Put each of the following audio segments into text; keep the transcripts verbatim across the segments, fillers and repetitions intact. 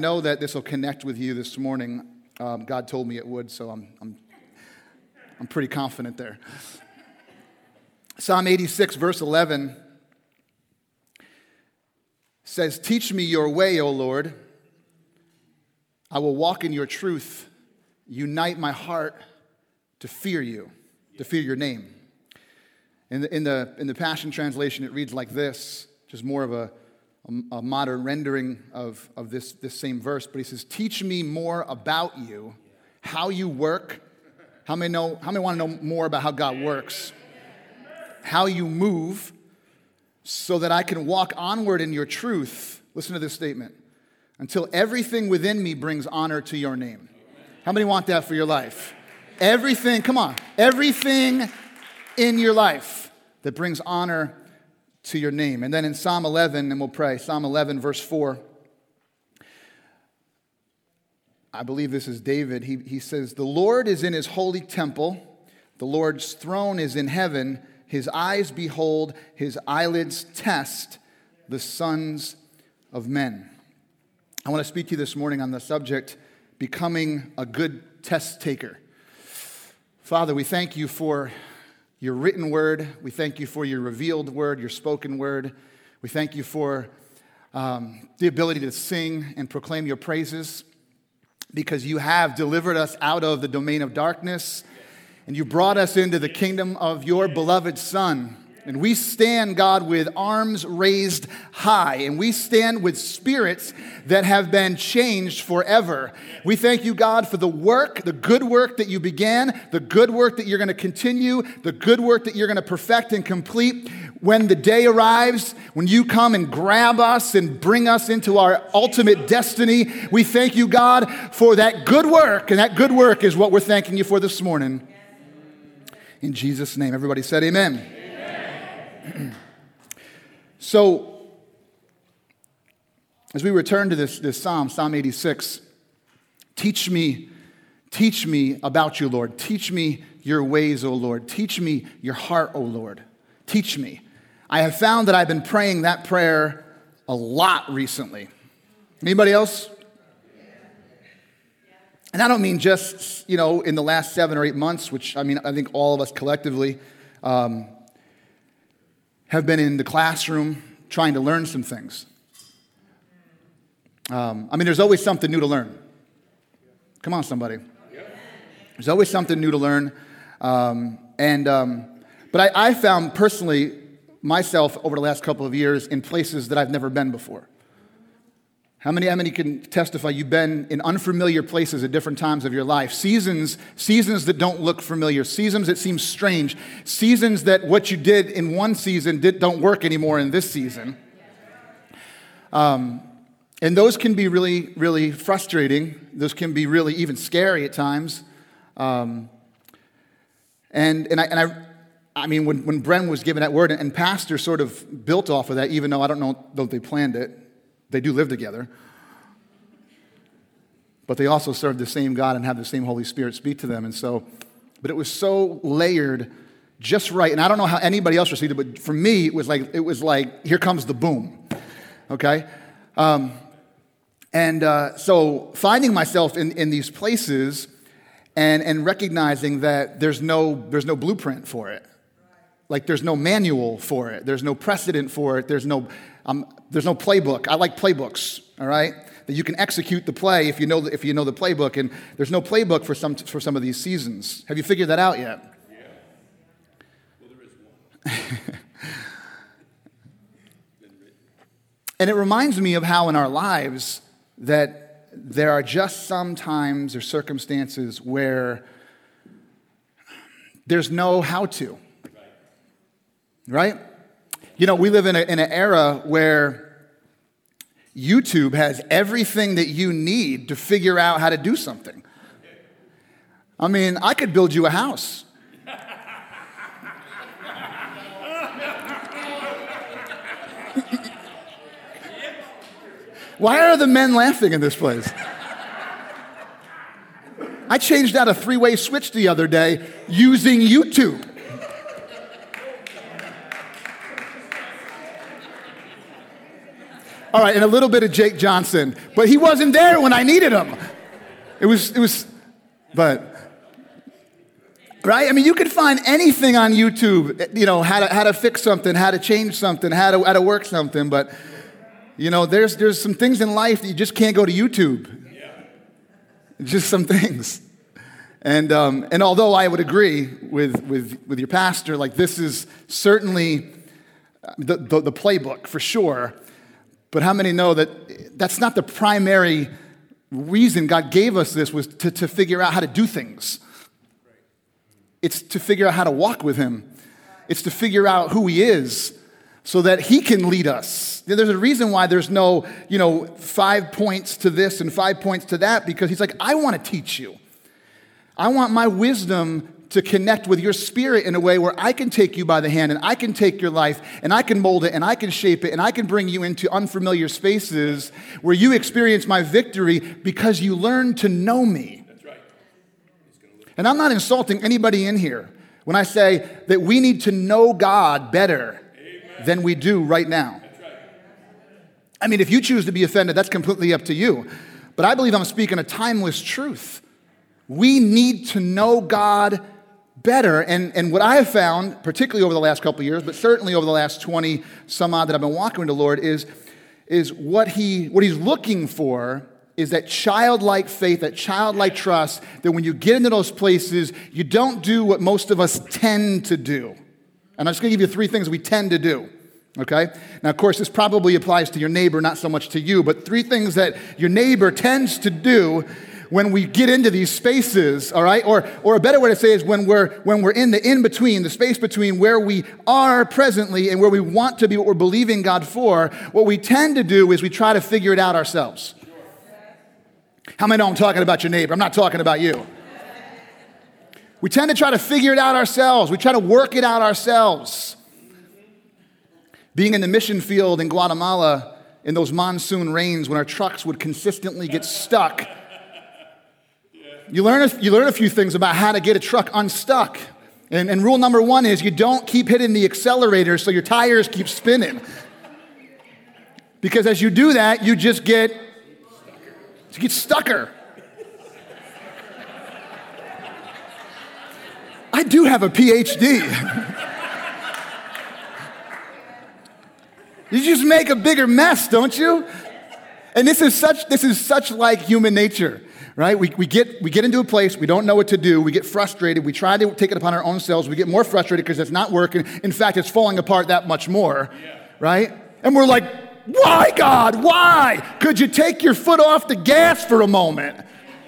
know that this will connect with you this morning. Um, God told me it would, so I'm, I'm, I'm pretty confident there. Psalm eighty-six, verse eleven says, "Teach me your way, O Lord. I will walk in your truth. Unite my heart to fear you, to fear your name." In the, in the, in the Passion Translation, it reads like this, just more of a, a, a modern rendering of, of this, this same verse. But he says, "Teach me more about you, how you work." How many know, how many want to know more about how God works? How you move, so that I can walk onward in your truth. Listen to this statement. "Until everything within me brings honor to your name." How many want that for your life? Everything, come on, everything in your life that brings honor to your name. And then in Psalm eleven, and we'll pray, Psalm eleven, verse four, I believe this is David. He, he says, "The Lord is in his holy temple. The Lord's throne is in heaven. His eyes behold, his eyelids test the sons of men." I want to speak to you this morning on the subject, becoming a good test taker. Father, we thank you for your written word. We thank you for your revealed word, your spoken word. We thank you for um, the ability to sing and proclaim your praises, because you have delivered us out of the domain of darkness, and you brought us into the kingdom of your beloved Son. And we stand, God, with arms raised high, and we stand with spirits that have been changed forever. We thank you, God, for the work, the good work that you began, the good work that you're going to continue, the good work that you're going to perfect and complete. When the day arrives, when you come and grab us and bring us into our ultimate destiny, we thank you, God, for that good work, and that good work is what we're thanking you for this morning. In Jesus' name, everybody said amen. Amen. So, as we return to this, this Psalm, Psalm eighty-six, teach me, teach me about you, Lord. Teach me your ways, O Lord. Teach me your heart, O Lord. Teach me. I have found that I've been praying that prayer a lot recently. Anybody else? And I don't mean just, you know, in the last seven or eight months, which, I mean, I think all of us collectively um, have been in the classroom trying to learn some things. Um, I mean, there's always something new to learn. Come on, somebody. There's always something new to learn. Um, and um, But I, I found personally myself over the last couple of years in places that I've never been before. How many, how many can testify you've been in unfamiliar places at different times of your life? Seasons, seasons that don't look familiar, seasons that seem strange, seasons that what you did in one season did, don't work anymore in this season. Um, and those can be really, really frustrating. Those can be really even scary at times. Um, and and I and I. I mean, when, when Bren was given that word, and Pastor sort of built off of that, even though I don't know though they planned it. They do live together. But they also serve the same God and have the same Holy Spirit speak to them. And so, but it was so layered just right. And I don't know how anybody else received it, but for me, it was like, it was like, here comes the boom. Okay? Um, and uh, so finding myself in, in these places and, and recognizing that there's no, there's no blueprint for it. Like there's no manual for it. There's no precedent for it. There's no um, there's no playbook. I like playbooks, all right? That you can execute the play if you know the, if you know the playbook. And there's no playbook for some for some of these seasons. Have you figured that out yet? Yeah. Well, there is one. And it reminds me of how in our lives that there are just some times or circumstances where there's no how to. Right? You know, we live in, a, in an era where YouTube has everything that you need to figure out how to do something. I mean, I could build you a house. Why are the men laughing in this place? I changed out a three-way switch the other day using YouTube. All right, and a little bit of Jake Johnson. But he wasn't there when I needed him. It was, it was, but, right? I mean, you could find anything on YouTube, you know, how to, how to fix something, how to change something, how to, how to work something. But, you know, there's, there's some things in life that you just can't go to YouTube. Just some things. And um, and although I would agree with, with, with your pastor, like this is certainly the, the, the playbook for sure, but how many know that that's not the primary reason God gave us this was to, to figure out how to do things. It's to figure out how to walk with him. It's to figure out who he is so that he can lead us. There's a reason why there's no, you know, five points to this and five points to that, because he's like, I want to teach you. I want my wisdom to connect with your spirit in a way where I can take you by the hand and I can take your life and I can mold it and I can shape it and I can bring you into unfamiliar spaces where you experience my victory because you learn to know me. That's right. And I'm not insulting anybody in here when I say that we need to know God better Amen. Than we do right now. That's right. I mean, if you choose to be offended, that's completely up to you. But I believe I'm speaking a timeless truth. We need to know God better. And, and what I have found, particularly over the last couple of years, but certainly over the last twenty some odd that I've been walking with the Lord, is, is what, he, what he's looking for is that childlike faith, that childlike trust, that when you get into those places, you don't do what most of us tend to do. And I'm just going to give you three things we tend to do, okay? Now, of course, this probably applies to your neighbor, not so much to you, but three things that your neighbor tends to do when we get into these spaces, all right? Or, or a better way to say is when we're, when we're in the in-between, the space between where we are presently and where we want to be, what we're believing God for, what we tend to do is we try to figure it out ourselves. How many know I'm talking about your neighbor? I'm not talking about you. We tend to try to figure it out ourselves. We try to work it out ourselves. Being in the mission field in Guatemala in those monsoon rains when our trucks would consistently get stuck, you learn a, you learn a few things about how to get a truck unstuck. And, and rule number one is you don't keep hitting the accelerator so your tires keep spinning. Because as you do that, you just get, you get stucker. I do have a P H D. You just make a bigger mess, don't you? And this is such this is such like human nature, right? We we get we get into a place, we don't know what to do, we get frustrated, we try to take it upon our own selves, we get more frustrated because it's not working. In fact, it's falling apart that much more, yeah. Right? And we're like, why, God? Why? Could you take your foot off the gas for a moment?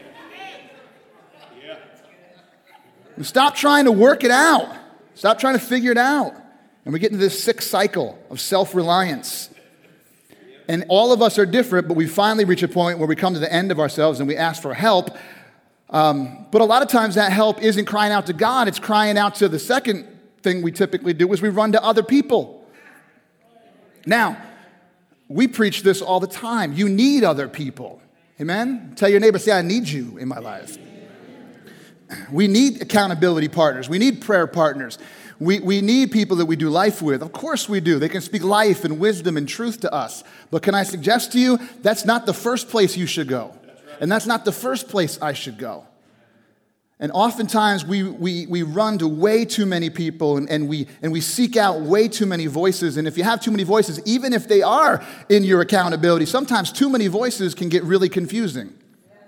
Stop trying to work it out. Stop trying to figure it out. And we get into this sick cycle of self-reliance. And all of us are different, but we finally reach a point where we come to the end of ourselves and we ask for help. Um, but a lot of times that help isn't crying out to God. It's crying out to the second thing we typically do is we run to other people. Now, we preach this all the time. You need other people. Amen? Tell your neighbor, say, I need you in my life. We need accountability partners. We need prayer partners. We, we need people that we do life with. Of course we do. They can speak life and wisdom and truth to us. But can I suggest to you, that's not the first place you should go. That's right. And that's not the first place I should go. And oftentimes we, we, we run to way too many people and, and, we, and we seek out way too many voices. And if you have too many voices, even if they are in your accountability, sometimes too many voices can get really confusing.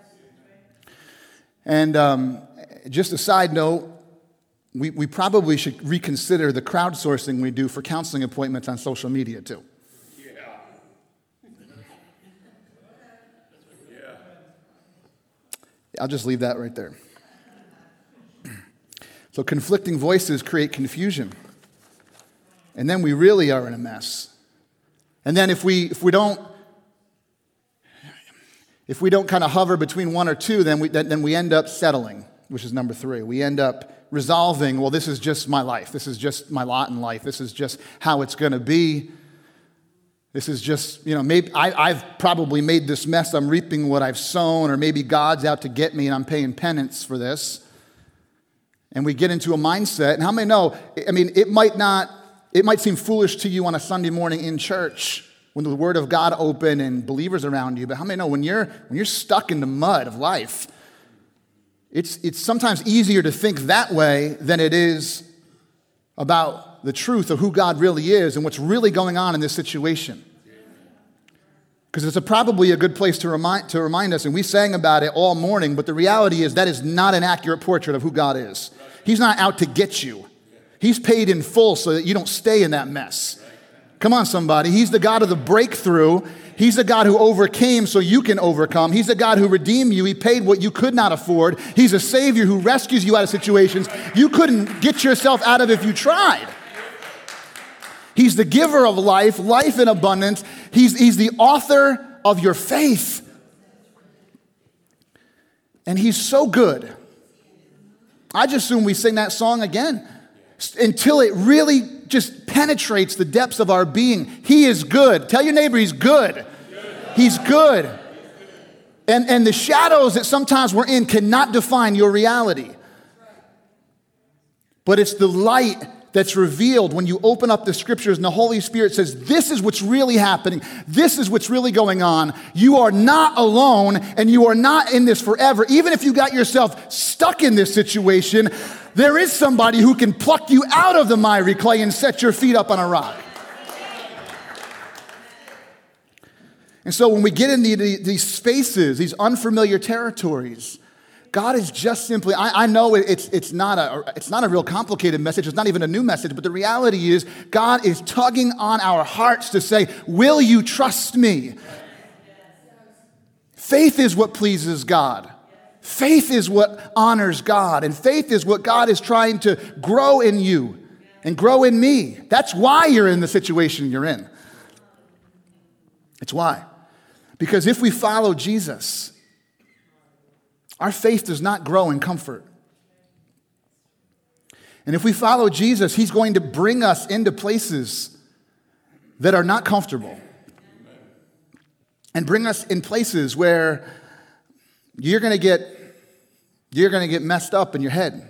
And um, just a side note, we, we probably should reconsider the crowdsourcing we do for counseling appointments on social media too. Yeah. Yeah. I'll just leave that right there. So conflicting voices create confusion. And then we really are in a mess. And then if we if we don't if we don't kind of hover between one or two, then we then we end up settling, which is number three. We end up resolving, well, this is just my life. This is just my lot in life. This is just how it's going to be. This is just, you know, maybe I, I've probably made this mess. I'm reaping what I've sown, or maybe God's out to get me and I'm paying penance for this. And we get into a mindset, and how many know, I mean, it might not, it might seem foolish to you on a Sunday morning in church when the Word of God open and believers around you, but how many know when you're when you're stuck in the mud of life, it's it's sometimes easier to think that way than it is about the truth of who God really is and what's really going on in this situation. Because it's a, probably a good place to remind to remind us, and we sang about it all morning, but the reality is that is not an accurate portrait of who God is. He's not out to get you. He's paid in full so that you don't stay in that mess. Come on, somebody. He's the God of the breakthrough. He's the God who overcame so you can overcome. He's the God who redeemed you. He paid what you could not afford. He's a Savior who rescues you out of situations you couldn't get yourself out of if you tried. He's the giver of life, life in abundance. He's, he's the author of your faith. And he's so good. I just assume we sing that song again until it really just penetrates the depths of our being. He is good. Tell your neighbor he's good. He's good. And, and the shadows that sometimes we're in cannot define your reality. But it's the light that's revealed when you open up the scriptures and the Holy Spirit says, this is what's really happening. This is what's really going on. You are not alone and you are not in this forever. Even if you got yourself stuck in this situation, there is somebody who can pluck you out of the miry clay and set your feet up on a rock. And so when we get into these spaces, these unfamiliar territories, God is just simply, I, I know it's, it's, not a, it's not a real complicated message. It's not even a new message. But the reality is God is tugging on our hearts to say, will you trust me? Faith is what pleases God. Faith is what honors God. And faith is what God is trying to grow in you and grow in me. That's why you're in the situation you're in. It's why. Because if we follow Jesus, our faith does not grow in comfort. And if we follow Jesus, he's going to bring us into places that are not comfortable. And bring us in places where you're going to get you're going to get messed up in your head.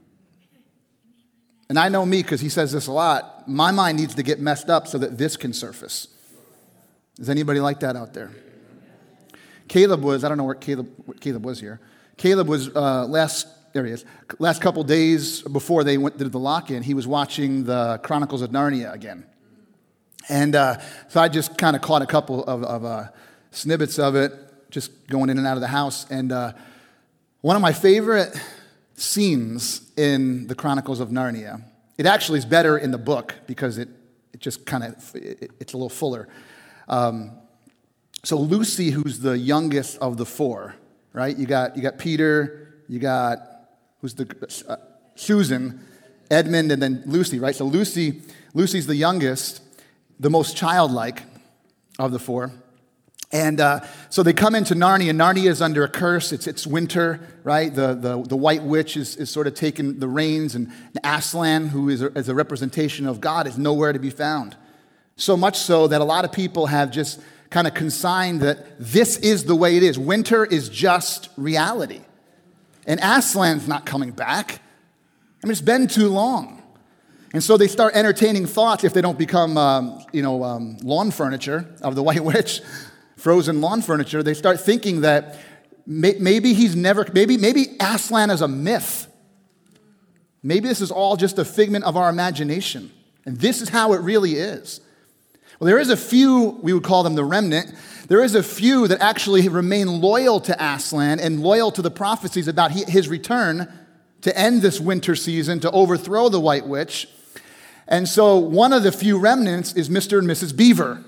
And I know me because he says this a lot. My mind needs to get messed up so that this can surface. Is anybody like that out there? Caleb was, I don't know where Caleb, what Caleb was here. Caleb was uh, last, there he is, last couple days before they went to the lock-in, he was watching the Chronicles of Narnia again. And uh, so I just kind of caught a couple of, of uh, snippets of it, just going in and out of the house. And uh, one of my favorite scenes in the Chronicles of Narnia, it actually is better in the book because it, it just kind of, it, it's a little fuller. Um, so Lucy, who's the youngest of the four, right? You got you got Peter, you got, who's the, uh, Susan, Edmund, and then Lucy, right? So Lucy, Lucy's the youngest, the most childlike of the four. And uh, so they come into Narnia. Narnia is under a curse. It's it's winter, right? The the, the white witch is, is sort of taking the reins, and Aslan, who is a, is a representation of God, is nowhere to be found. So much so that a lot of people have just kind of consigned that this is the way it is. Winter is just reality. And Aslan's not coming back. I mean, it's been too long. And so they start entertaining thoughts, if they don't become, um, you know, um, lawn furniture of the White Witch, frozen lawn furniture, they start thinking that may- maybe he's never, maybe, maybe Aslan is a myth. Maybe this is all just a figment of our imagination. And this is how it really is. Well, there is a few, we would call them the remnant, there is a few that actually remain loyal to Aslan and loyal to the prophecies about his return to end this winter season, to overthrow the White Witch. And so one of the few remnants is Mister and Missus Beaver.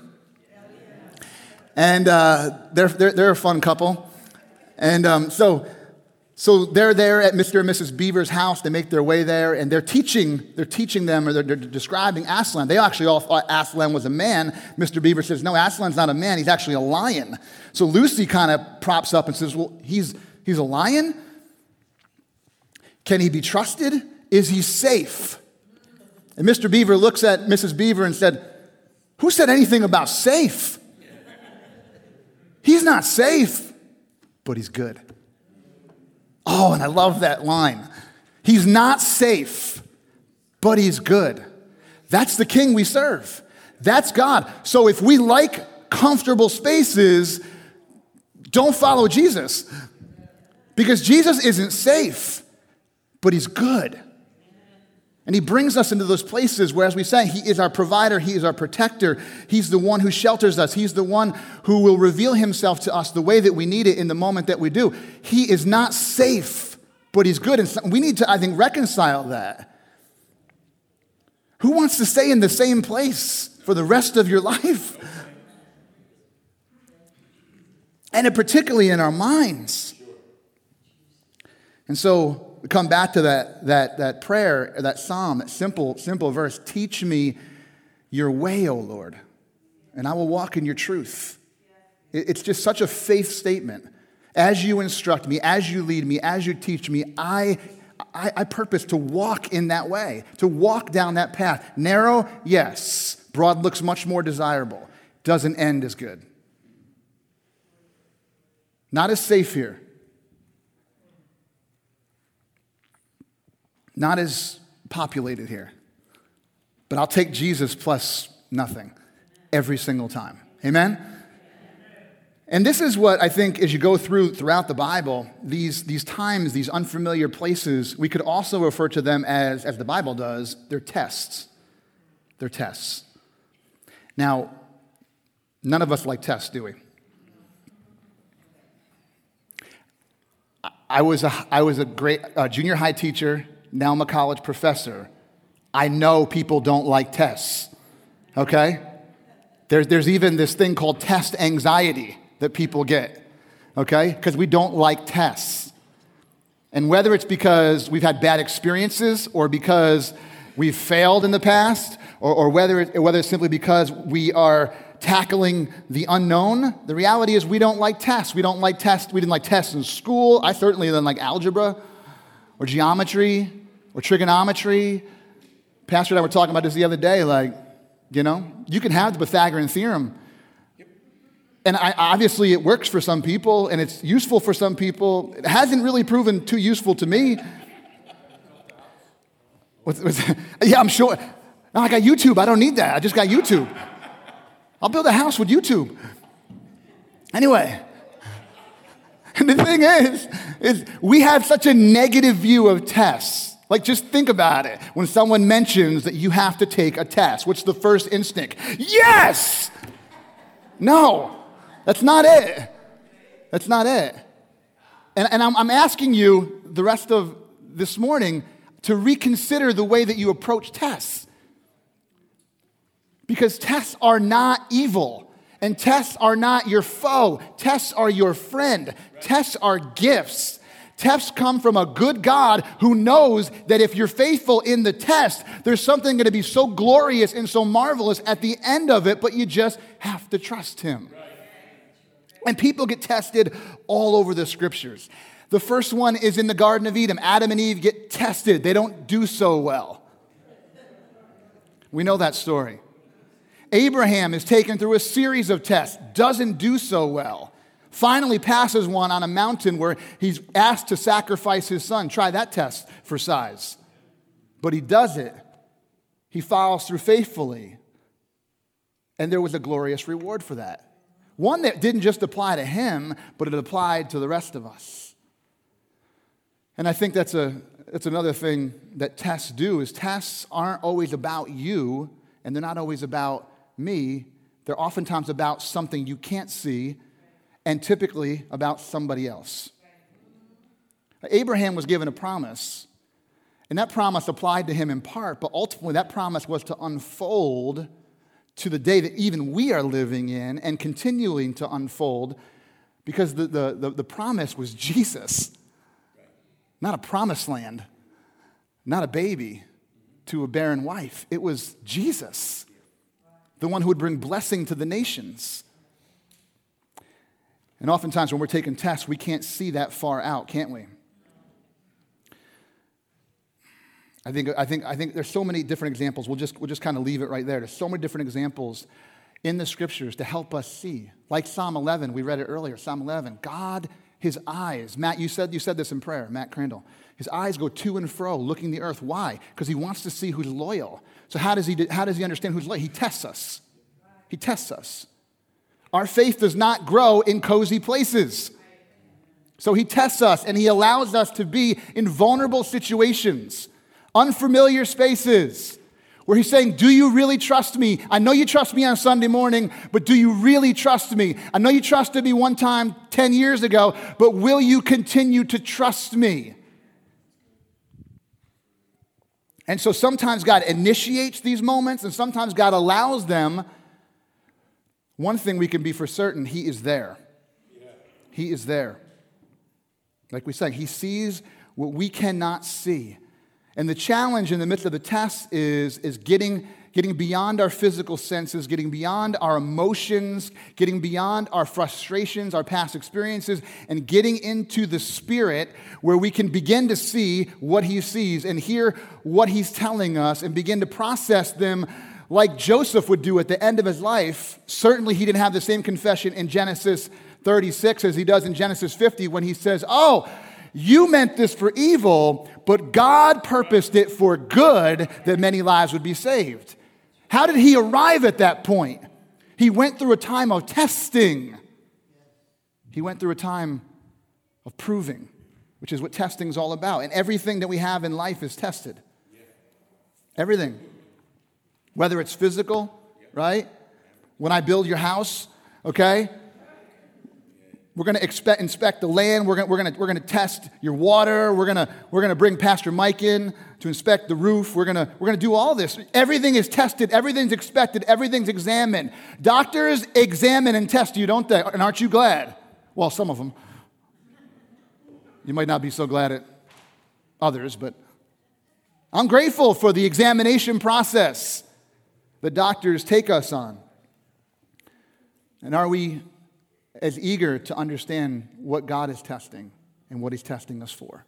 And uh, they're, they're, they're a fun couple. And um, so... So they're there at Mister and Missus Beaver's house. They make their way there, and they're teaching. They're teaching them, or they're, they're describing Aslan. They actually all thought Aslan was a man. Mister Beaver says, "No, Aslan's not a man. He's actually a lion." So Lucy kind of props up and says, "Well, he's he's a lion. Can he be trusted? Is he safe?" And Mister Beaver looks at Missus Beaver and said, "Who said anything about safe? He's not safe, but he's good." Oh, and I love that line. He's not safe, but he's good. That's the king we serve. That's God. So if we like comfortable spaces, don't follow Jesus. Because Jesus isn't safe, but he's good. And he brings us into those places where, as we say, he is our provider, he is our protector, he's the one who shelters us, he's the one who will reveal himself to us the way that we need it in the moment that we do. He is not safe, but he's good. And we need to, I think, reconcile that. Who wants to stay in the same place for the rest of your life? And it, particularly in our minds. And so we come back to that, that, that prayer, that psalm, that simple, simple verse. Teach me your way, O Lord, and I will walk in your truth. It's just such a faith statement. As you instruct me, as you lead me, as you teach me, I, I, I purpose to walk in that way, to walk down that path. Narrow, yes. Broad looks much more desirable. Doesn't end as good. Not as safe here. Not as populated here. But I'll take Jesus plus nothing every single time. Amen? And this is what I think, as you go through throughout the Bible, these, these times, these unfamiliar places, we could also refer to them as, as the Bible does, they're tests. They're tests. Now, none of us like tests, do we? I was a, I was a great uh, junior high teacher. Now I'm a college professor. I know people don't like tests, okay? There's, there's even this thing called test anxiety that people get, okay? Because we don't like tests. And whether it's because we've had bad experiences or because we've failed in the past or, or whether, it, whether it's simply because we are tackling the unknown, the reality is we don't like tests. We don't like tests. We didn't like tests in school. I certainly didn't like algebra or geometry or trigonometry. Pastor and I were talking about this the other day, like, you know, you can have the Pythagorean theorem. And I, obviously it works for some people and it's useful for some people. It hasn't really proven too useful to me. What's, what's, yeah, I'm sure. No, I got YouTube. I don't need that. I just got YouTube. I'll build a house with YouTube. Anyway. And the thing is, is we have such a negative view of tests. Like, just think about it. When someone mentions that you have to take a test, what's the first instinct? Yes! No, that's not it. That's not it. And, and I'm, I'm asking you the rest of this morning to reconsider the way that you approach tests. Because tests are not evil. And tests are not your foe. Tests are your friend. Tests are gifts. Tests come from a good God who knows that if you're faithful in the test, there's something going to be so glorious and so marvelous at the end of it, but you just have to trust him. And people get tested all over the scriptures. The first one is in the Garden of Eden. Adam and Eve get tested. They don't do so well. We know that story. Abraham is taken through a series of tests, doesn't do so well. Finally passes one on a mountain where he's asked to sacrifice his son. Try that test for size. But he does it. He follows through faithfully. And there was a glorious reward for that. One that didn't just apply to him, but it applied to the rest of us. And I think that's a that's another thing that tests do, is tests aren't always about you, and they're not always about me. They're oftentimes about something you can't see, and typically about somebody else. Abraham was given a promise, and that promise applied to him in part, but ultimately that promise was to unfold to the day that even we are living in and continuing to unfold, because the, the, the, the promise was Jesus, not a promised land, not a baby to a barren wife. It was Jesus, the one who would bring blessing to the nations. And oftentimes when we're taking tests, we can't see that far out, can't we? I think, I think, I think there's so many different examples. We'll just, we'll just kind of leave it right there. There's so many different examples in the scriptures to help us see. Like Psalm eleven, we read it earlier, Psalm eleven. God, his eyes, Matt, you said, you said this in prayer, Matt Crandall. His eyes go to and fro, looking the earth. Why? Because he wants to see who's loyal. So how does he, how does he understand who's loyal? He tests us. He tests us. Our faith does not grow in cozy places. So he tests us and he allows us to be in vulnerable situations, unfamiliar spaces, where he's saying, do you really trust me? I know you trust me on Sunday morning, but do you really trust me? I know you trusted me one time ten years ago, but will you continue to trust me? And so sometimes God initiates these moments and sometimes God allows them. One thing we can be for certain, he is there. He is there. Like we said, he sees what we cannot see. And the challenge in the midst of the test is, is getting, getting beyond our physical senses, getting beyond our emotions, getting beyond our frustrations, our past experiences, and getting into the spirit where we can begin to see what he sees and hear what he's telling us and begin to process them like Joseph would do at the end of his life. Certainly he didn't have the same confession in Genesis thirty-six as he does in Genesis fifty when he says, oh, you meant this for evil, but God purposed it for good that many lives would be saved. How did he arrive at that point? He went through a time of testing. He went through a time of proving, which is what testing is all about. And everything that we have in life is tested. Everything. Whether it's physical, right? When I build your house, okay? We're going to expect, inspect the land. We're going, we're going to, we're going to test your water. We're going to, we're going to bring Pastor Mike in to inspect the roof. We're going to, we're going to do all this. Everything is tested. Everything's expected. Everything's examined. Doctors examine and test you, don't they? And aren't you glad? Well, some of them. You might not be so glad at others, but I'm grateful for the examination process that doctors take us on. And are we as eager to understand what God is testing and what he's testing us for?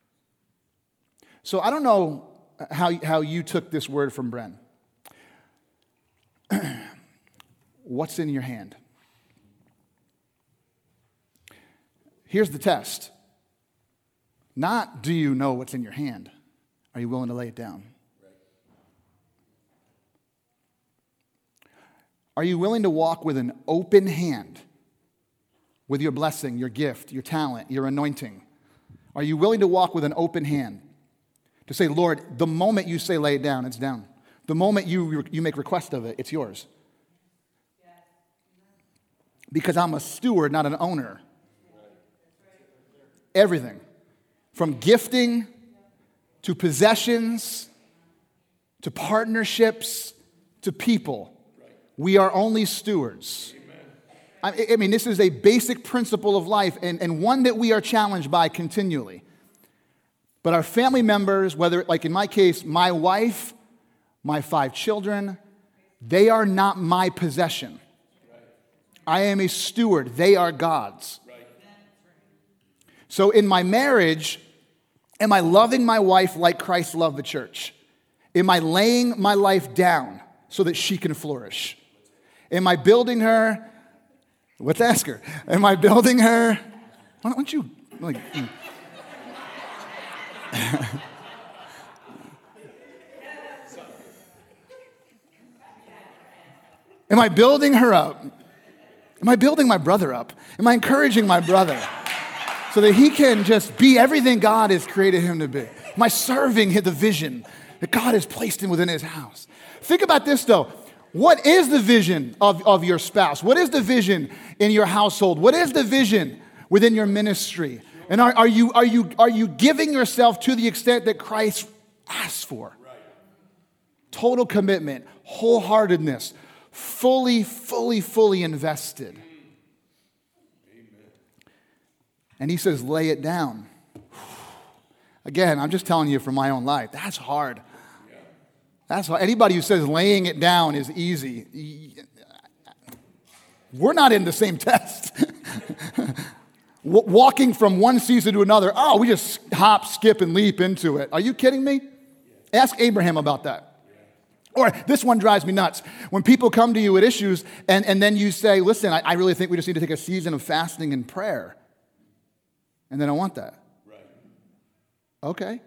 So I don't know how, how you took this word from Bren. What's in your hand? Here's the test. Not do you know what's in your hand? Are you willing to lay it down? Are you willing to walk with an open hand with your blessing, your gift, your talent, your anointing? Are you willing to walk with an open hand to say, Lord, the moment you say lay it down, it's down. The moment you, you make request of it, it's yours. Because I'm a steward, not an owner. Everything. From gifting to possessions to partnerships to people. We are only stewards. I, I mean, this is a basic principle of life and, and one that we are challenged by continually. But our family members, whether, like in my case, my wife, my five children, they are not my possession. I am a steward. They are God's. So in my marriage, am I loving my wife like Christ loved the church? Am I laying my life down so that she can flourish? Am I building her? Let's ask her. Am I building her? Why don't you, like... Am I building her up? Am I building my brother up? Am I encouraging my brother so that he can just be everything God has created him to be? Am I serving the vision that God has placed him within his house? Think about this, though. What is the vision of, of your spouse? What is the vision in your household? What is the vision within your ministry? And are, are, you, are, you, are you giving yourself to the extent that Christ asks for? Total commitment, wholeheartedness, fully, fully, fully invested. And he says, lay it down. Again, I'm just telling you from my own life, that's hard. That's why anybody who says laying it down is easy, we're not in the same test. Walking from one season to another, oh, we just hop, skip, and leap into it. Are you kidding me? Ask Abraham about that. Or this one drives me nuts. When people come to you with issues and, and then you say, listen, I, I really think we just need to take a season of fasting and prayer. And they don't want that. Right. Okay.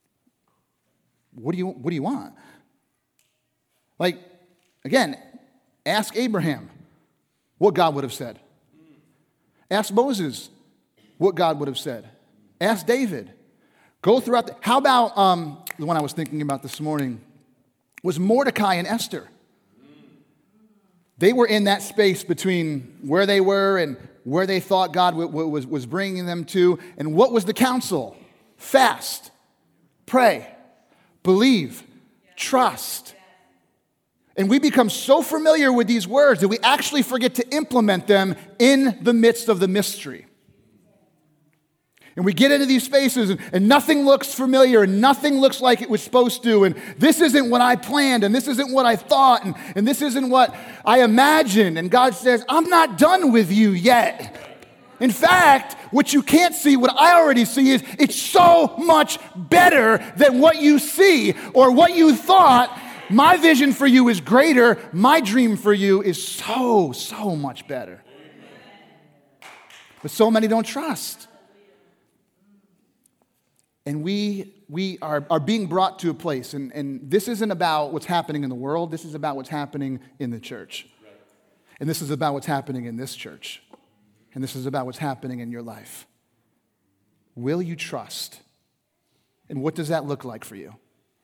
What do you, what do you want? Like, again, Ask Abraham what God would have said. Ask Moses what God would have said. Ask David. Go throughout the, how about um, the one I was thinking about this morning was Mordecai and Esther. They were in that space between where they were and where they thought God w- w- was, was bringing them to. And what was the counsel? Fast, pray, believe, trust. And we become so familiar with these words that we actually forget to implement them in the midst of the mystery. And we get into these spaces and, and nothing looks familiar and nothing looks like it was supposed to. And this isn't what I planned and this isn't what I thought and, and this isn't what I imagined. And God says, I'm not done with you yet. In fact, what you can't see, what I already see is it's so much better than what you see or what you thought. My vision for you is greater. My dream for you is so, so much better. But so many don't trust. And we we are, are being brought to a place, and, and this isn't about what's happening in the world. This is about what's happening in the church. And this is about what's happening in this church. And this is about what's happening in your life. Will you trust? And what does that look like for you?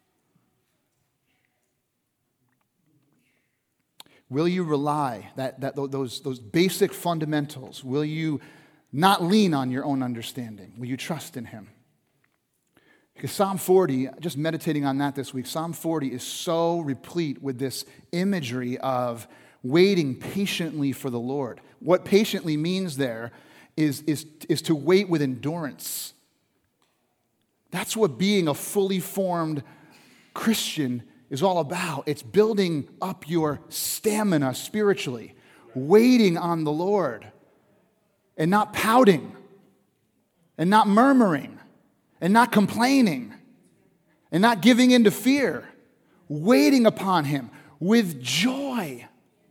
Will you rely, that, that those, those basic fundamentals, will you not lean on your own understanding? Will you trust in him? Because Psalm forty, just meditating on that this week, Psalm forty is so replete with this imagery of waiting patiently for the Lord. What patiently means there is, is, is to wait with endurance. That's what being a fully formed Christian is all about. It's building up your stamina spiritually, waiting on the Lord, and not pouting, and not murmuring, and not complaining, and not giving in to fear, waiting upon him with joy,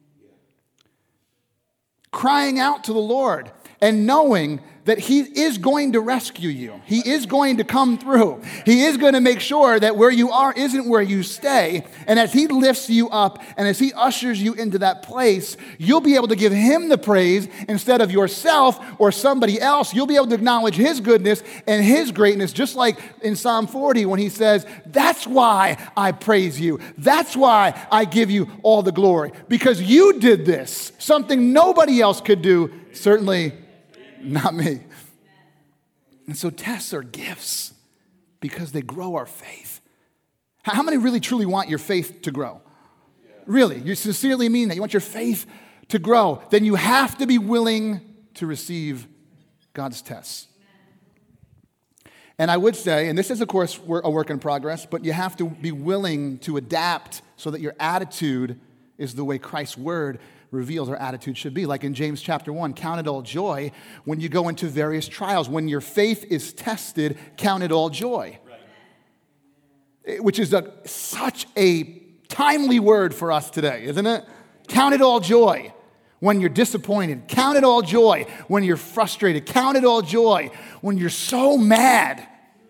crying out to the Lord, and knowing that he is going to rescue you. He is going to come through. He is going to make sure that where you are isn't where you stay. And as he lifts you up and as he ushers you into that place, you'll be able to give him the praise instead of yourself or somebody else. You'll be able to acknowledge his goodness and his greatness, just like in Psalm forty when he says, that's why I praise you. That's why I give you all the glory. Because you did this, something nobody else could do, certainly not me. And so tests are gifts because they grow our faith. How many really truly want your faith to grow? Really, you sincerely mean that? You want your faith to grow? Then you have to be willing to receive God's tests. And I would say, and this is of course a work in progress, but you have to be willing to adapt so that your attitude is the way Christ's word reveals our attitude should be. Like in James chapter one, count it all joy when you go into various trials. When your faith is tested, count it all joy. Right. Which is a, such a timely word for us today, isn't it? Count it all joy when you're disappointed. Count it all joy when you're frustrated. Count it all joy when you're so mad.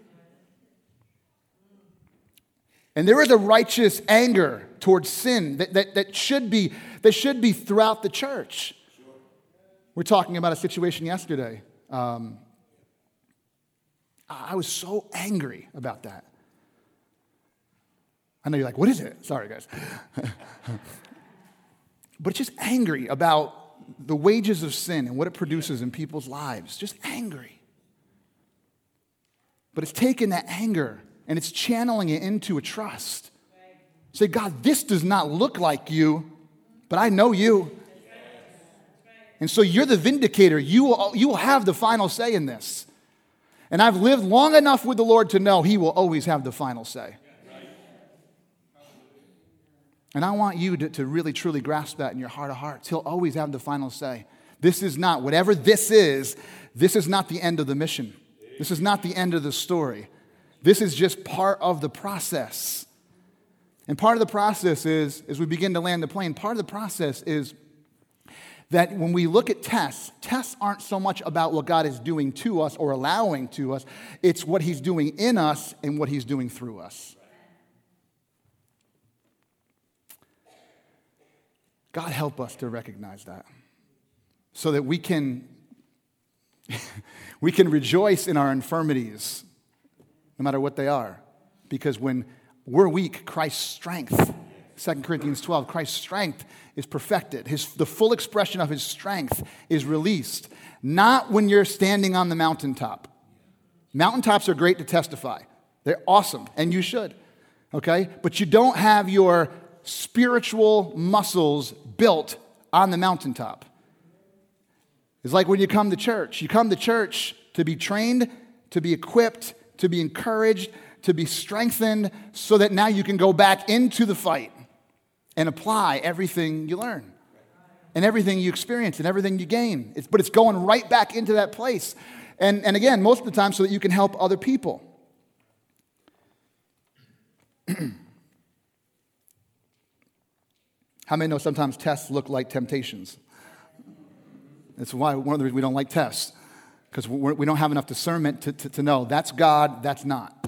And there is a righteous anger towards sin that, that, that should be that should be throughout the church. Sure. We're talking about a situation yesterday. Um, I was so angry about that. I know you're like, what is it? Sorry, guys. But just angry about the wages of sin and what it produces in people's lives. Just angry. But it's taken that anger and it's channeling it into a trust. Say, God, this does not look like you, but I know you. And so you're the vindicator. You will, you will have the final say in this. And I've lived long enough with the Lord to know he will always have the final say. And I want you to, to really, truly grasp that in your heart of hearts. He'll always have the final say. This is not, whatever this is, this is not the end of the mission. This is not the end of the story. This is just part of the process. And part of the process is, as we begin to land the plane, part of the process is that when we look at tests, tests aren't so much about what God is doing to us or allowing to us. It's what he's doing in us and what he's doing through us. God help us to recognize that so that we can, we can rejoice in our infirmities, no matter what they are. Because when we're weak, Christ's strength, Second Corinthians twelve, Christ's strength is perfected. His, the full expression of his strength is released. Not when you're standing on the mountaintop. Mountaintops are great to testify. They're awesome, and you should, okay? But you don't have your spiritual muscles built on the mountaintop. It's like when you come to church. You come to church to be trained, to be equipped, to be encouraged, to be strengthened, so that now you can go back into the fight and apply everything you learn and everything you experience and everything you gain. It's, but it's going right back into that place. And, and again, most of the time so that you can help other people. How many know sometimes tests look like temptations? That's why one of the reasons we don't like tests, because we don't have enough discernment to, to, to know that's God, that's not.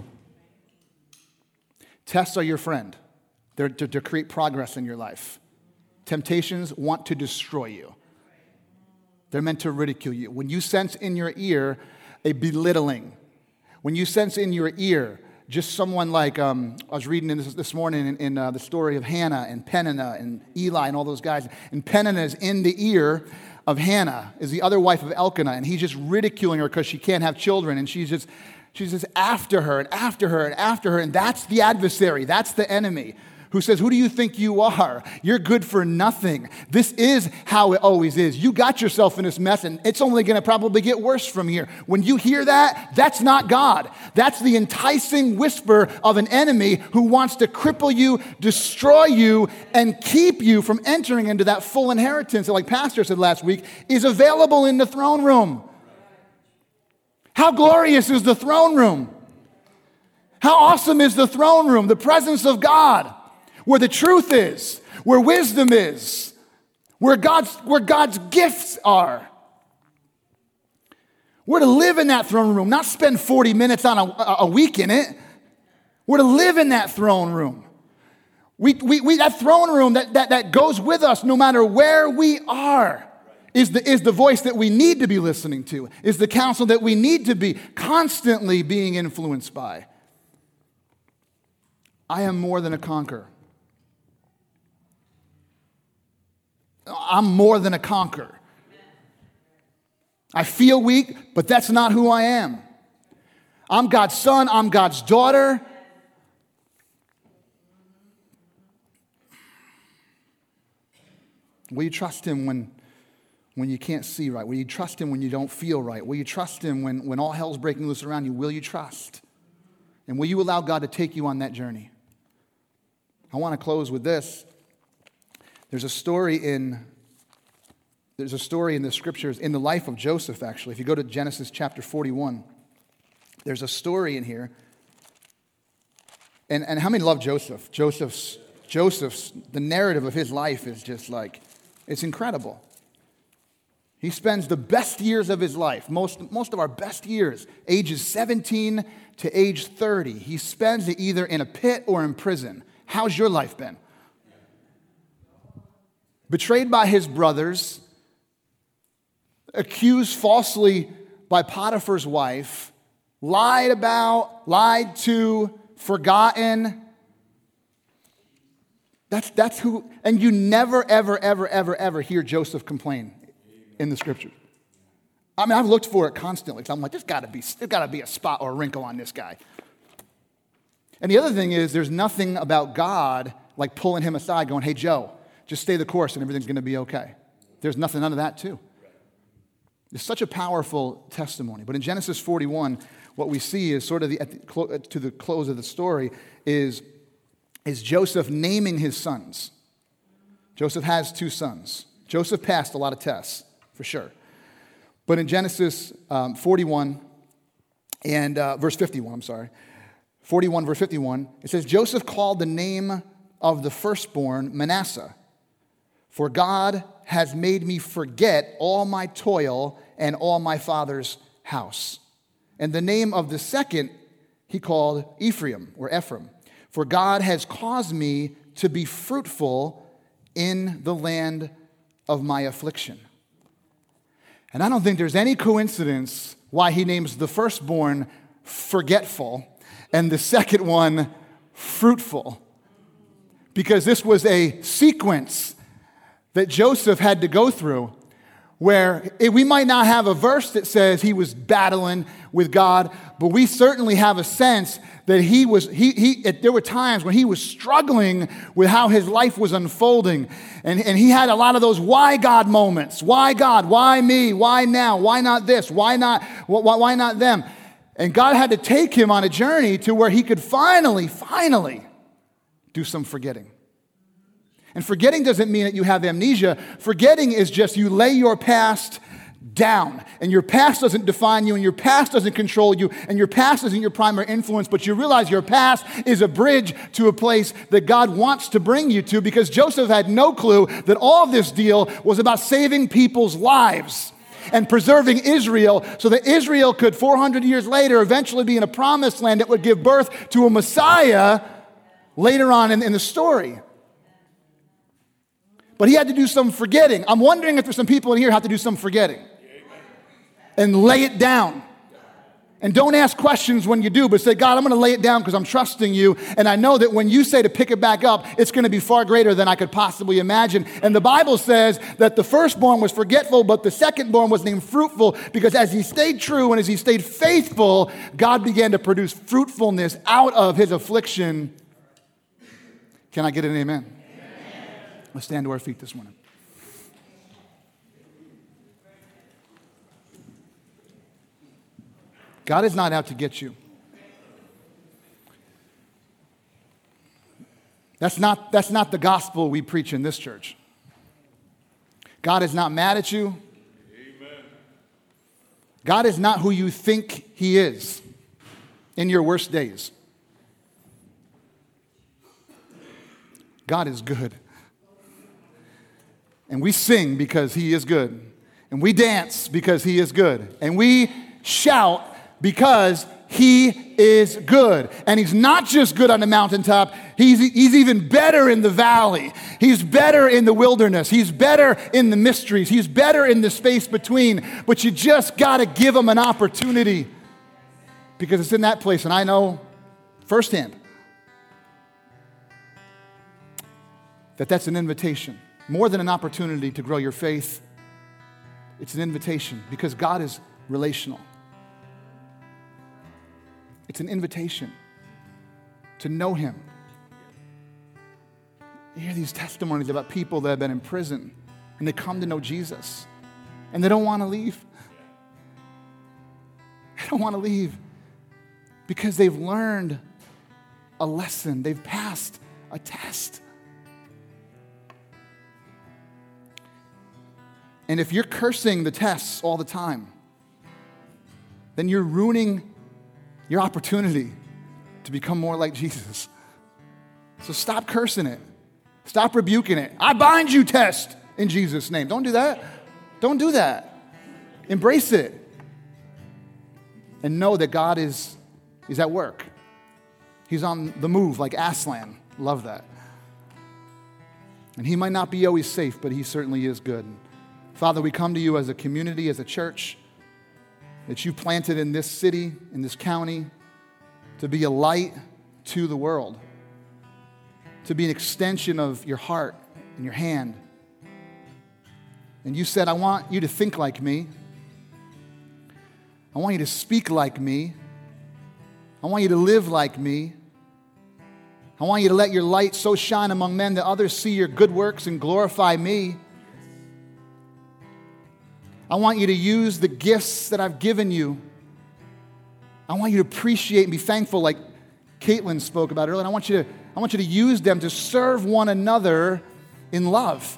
Tests are your friend. They're to, to create progress in your life. Temptations want to destroy you. They're meant to ridicule you. When you sense in your ear a belittling, when you sense in your ear just someone like, um, I was reading in this, this morning in, in uh, the story of Hannah and Peninnah and Eli and all those guys, and Peninnah is in the ear of Hannah, is the other wife of Elkanah, and he's just ridiculing her because she can't have children, and she's just, she's just after her and after her and after her, and that's the adversary, that's the enemy, who says, who do you think you are? You're good for nothing. This is how it always is. You got yourself in this mess, and it's only going to probably get worse from here. When you hear that, that's not God. That's the enticing whisper of an enemy who wants to cripple you, destroy you, and keep you from entering into that full inheritance that, like Pastor said last week, is available in the throne room. How glorious is the throne room? How awesome is the throne room, the presence of God, where the truth is, where wisdom is, where God's, where God's gifts are. We're to live in that throne room, not spend forty minutes on a, a week in it. We're to live in that throne room. We, we, we, that throne room that, that, that goes with us no matter where we are is the, is the voice that we need to be listening to, is the counsel that we need to be constantly being influenced by. I am more than a conqueror. I'm more than a conqueror. I feel weak, but that's not who I am. I'm God's son. I'm God's daughter. Will you trust him when, when you can't see right? Will you trust him when you don't feel right? Will you trust him when, when all hell's breaking loose around you? Will you trust? And will you allow God to take you on that journey? I want to close with this. There's a story in there's a story in the scriptures, in the life of Joseph, actually. If you go to Genesis chapter forty-one, there's a story in here. And, and how many love Joseph? Joseph's, Joseph's, the narrative of his life is just like, it's incredible. He spends the best years of his life, most, most of our best years, ages seventeen to age thirty. He spends it either in a pit or in prison. How's your life been? Betrayed by his brothers, accused falsely by Potiphar's wife, lied about, lied to, forgotten. That's, that's who, and you never, ever, ever, ever, ever hear Joseph complain in the scripture. I mean, I've looked for it constantly. So I'm like, there's got to be, there's got to be a spot or a wrinkle on this guy. And the other thing is, there's nothing about God like pulling him aside, going, "Hey, Joe, just stay the course and everything's going to be okay." There's nothing, none of that too. It's such a powerful testimony. But in Genesis forty-one, what we see is sort of the, at the, to the close of the story is, is Joseph naming his sons. Joseph has two sons. Joseph passed a lot of tests, for sure. But in Genesis um, forty-one and uh, verse fifty-one, I'm sorry, forty-one verse fifty-one, it says, Joseph called the name of the firstborn Manasseh, for God has made me forget all my toil and all my father's house. And the name of the second he called Ephraim, or Ephraim, for God has caused me to be fruitful in the land of my affliction. And I don't think there's any coincidence why he names the firstborn forgetful and the second one fruitful. Because this was a sequence that Joseph had to go through where we might not have a verse that says he was battling with God, but we certainly have a sense that he was, he, he, there were times when he was struggling with how his life was unfolding. And, and he had a lot of those why God moments. Why God? Why me? Why now? Why not this? Why not, why, why not them? And God had to take him on a journey to where he could finally, finally do some forgetting. And forgetting doesn't mean that you have amnesia. Forgetting is just you lay your past down. And your past doesn't define you, and your past doesn't control you, and your past isn't your primary influence, but you realize your past is a bridge to a place that God wants to bring you to, because Joseph had no clue that all of this deal was about saving people's lives and preserving Israel so that Israel could, four hundred years later, eventually be in a promised land that would give birth to a Messiah later on in, in the story. But he had to do some forgetting. I'm wondering if there's some people in here who have to do some forgetting. And lay it down. And don't ask questions when you do, but say, God, I'm going to lay it down because I'm trusting you. And I know that when you say to pick it back up, it's going to be far greater than I could possibly imagine. And the Bible says that the firstborn was forgetful, but the secondborn was named fruitful, because as he stayed true and as he stayed faithful, God began to produce fruitfulness out of his affliction. Can I get an amen? Amen. Let's stand to our feet this morning. God is not out to get you. That's not, that's not the gospel we preach in this church. God is not mad at you. Amen. God is not who you think he is in your worst days. God is good. And we sing because he is good. And we dance because he is good. And we shout because he is good. And he's not just good on the mountaintop, he's, he's even better in the valley. He's better in the wilderness. He's better in the mysteries. He's better in the space between. But you just got to give him an opportunity, because it's in that place. And I know firsthand that that's an invitation. More than an opportunity to grow your faith, it's an invitation, because God is relational. It's an invitation to know him. You hear these testimonies about people that have been in prison and they come to know Jesus and they don't want to leave. They don't want to leave because they've learned a lesson. They've passed a test. And if you're cursing the tests all the time, then you're ruining your opportunity to become more like Jesus. So stop cursing it. Stop rebuking it. I bind you, test, in Jesus' name. Don't do that. Don't do that. Embrace it. And know that God is, is at work. He's on the move like Aslan. Love that. And he might not be always safe, but he certainly is good. Father, we come to you as a community, as a church, that you planted in this city, in this county, to be a light to the world, to be an extension of your heart and your hand. And you said, I want you to think like me. I want you to speak like me. I want you to live like me. I want you to let your light so shine among men that others see your good works and glorify me. I want you to use the gifts that I've given you. I want you to appreciate and be thankful, like Caitlin spoke about earlier. And I want you to, I want you to use them to serve one another in love.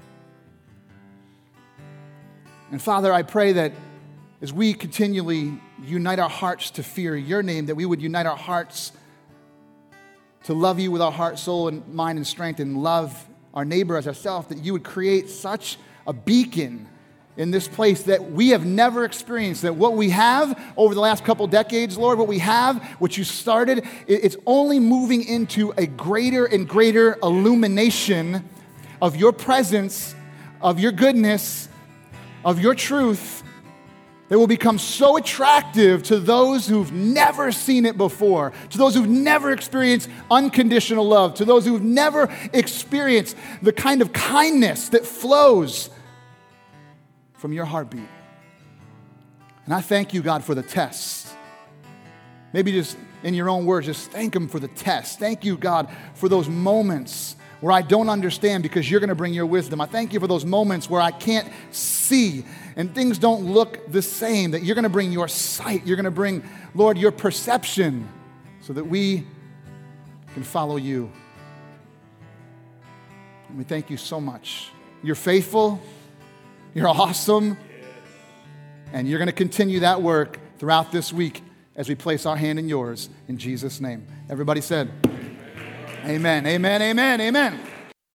And Father, I pray that as we continually unite our hearts to fear your name, that we would unite our hearts to love you with our heart, soul, and mind and strength, and love our neighbor as ourselves, that you would create such a beacon in this place that we have never experienced, that what we have over the last couple decades, Lord, what we have, what you started, it's only moving into a greater and greater illumination of your presence, of your goodness, of your truth that will become so attractive to those who've never seen it before, to those who've never experienced unconditional love, to those who've never experienced the kind of kindness that flows from your heartbeat. And I thank you, God, for the tests. Maybe just in your own words, just thank Him for the tests. Thank you, God, for those moments where I don't understand because you're going to bring your wisdom. I thank you for those moments where I can't see and things don't look the same, that you're going to bring your sight. You're going to bring, Lord, your perception so that we can follow you. And we thank you so much. You're faithful. You're awesome. And you're going to continue that work throughout this week as we place our hand in yours in Jesus' name. Everybody said, amen, amen, amen, amen.